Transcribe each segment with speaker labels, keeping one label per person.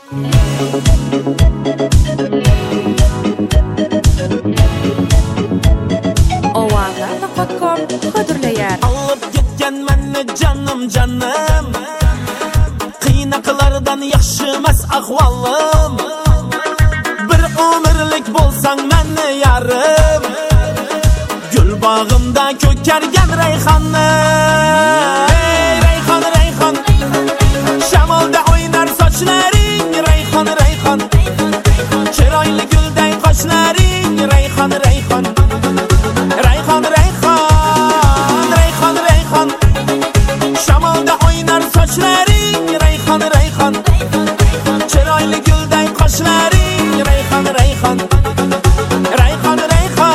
Speaker 1: Ovaza.com qadrlayar.
Speaker 2: Alıp gitken meni canım Qiynaqlardan yaxshimas ahvolim. Bir umrlik bo'lsang meni yarim. Gul bog'imda ko'kargan rayhonni. Rayhon rayhon shamolda o'ynar sochlaring. Rayhon rayhon chiroyli gulday qoshlaring. Rayhon rayhon rayhon rayhon rayhon rayhon shamolda o'ynar sochlaring. Rayhon rayhon chiroyli gulday qoshlaring. Rayhon rayhon rayhon rayhon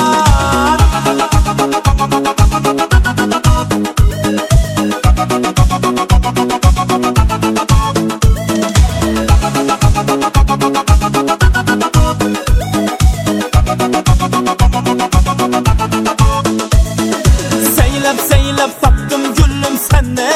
Speaker 2: Seylab tapdım gülüm seni.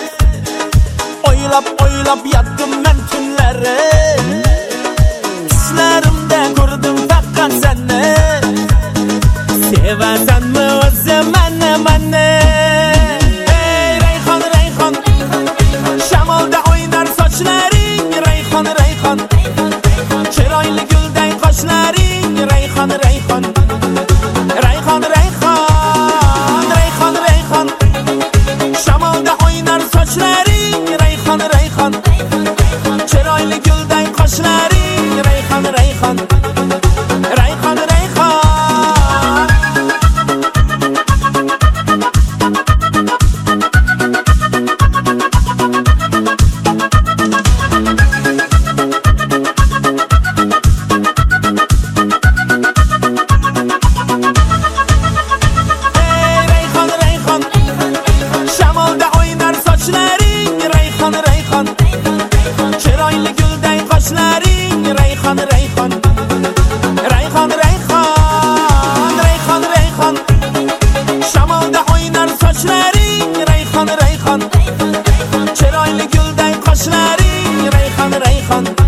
Speaker 2: Oylab yattım ben tünleri. Düşlerimde gördüm fakat seni. Seversen mi özüm meni. Hey rayhon rayhon shamolda o'ynar sochlaring. Rayhon rayhon chiroyli gulday qoshlaring. Rayhon rayhon rayhon rayhon rayhon rayhon shamolda o'ynar sochlaring. Rayhon rayhon chiroyli gulday qoshlaring. Rayhon rayhon rayhon rayhon shamolda o'ynar sochlaring. Rayhon rayhon chiroyli gulday qoshlaring. Rayhon rayhon rayhon rayhon rayhon rayhon shamolda o'ynar sochlaring. Rayhon rayhon chiroyli gulday qoshlaring. Rayhon rayhon